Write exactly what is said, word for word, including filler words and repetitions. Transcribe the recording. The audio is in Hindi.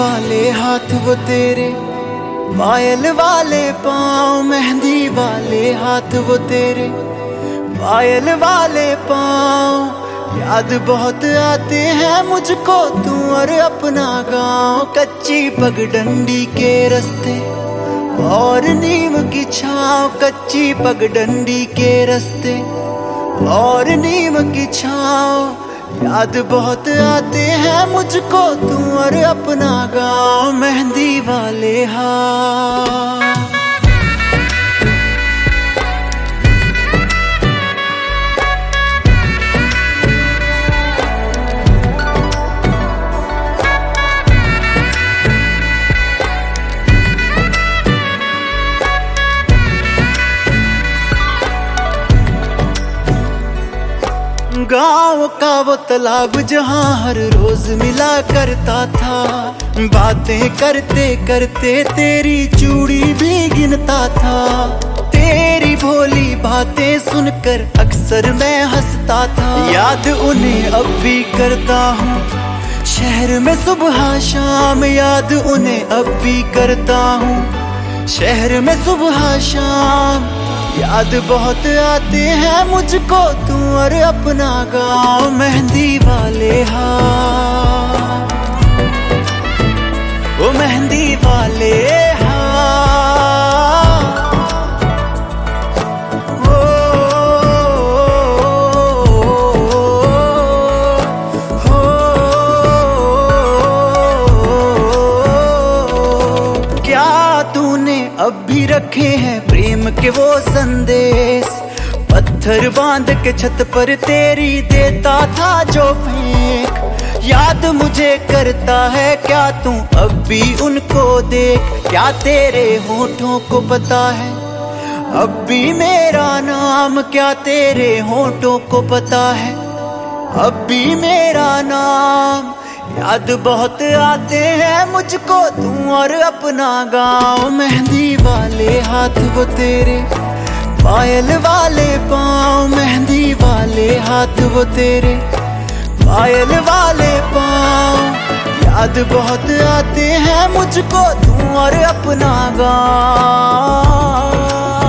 वाले हाथ वो तेरे, पायल वाले पाँव, मेहंदी वाले हाथ वो तेरे, पायल वाले पाँव। याद बहुत आते हैं मुझको तू और अपना गाँव। कच्ची पगडंडी के रास्ते और नीम की छाँव, कच्ची पगडंडी के रास्ते और नीम की छाँव। याद बहुत आते हैं मुझको तू और अपना गाँव, मेहंदी वाले हाथ। गाँव का वो तालाब जहाँ हर रोज मिला करता था, बातें करते करते तेरी चूड़ी भी गिनता था। तेरी भोली बातें सुनकर अक्सर मैं हंसता था। याद उन्हें अब भी करता हूँ शहर में सुबह शाम, याद उन्हें अब भी करता हूँ शहर में सुबह शाम। याद बहुत आते हैं मुझको तू और अपना गाँव, मेहंदी वाले हाथ, वो मेहंदी वाले हाथ। ओ, हो, क्या तूने अब भी रखे हैं प्रेम के वो संदेश? पत्थर बांध के छत पर तेरी देता था जो फेंक। याद मुझे करता है क्या तू अब भी उनको देख? क्या तेरे होठों को पता है अब भी मेरा नाम? क्या तेरे होठों को पता है अब भी मेरा नाम? याद बहुत आते हैं मुझको तू और अपना गाँव, मेहंदी वाले हाथ वो तेरे, पायल वाले पाँव, मेहंदी वाले हाथ वो तेरे, पायल वाले पाँव। याद बहुत आते हैं मुझको तू और अपना गाँव।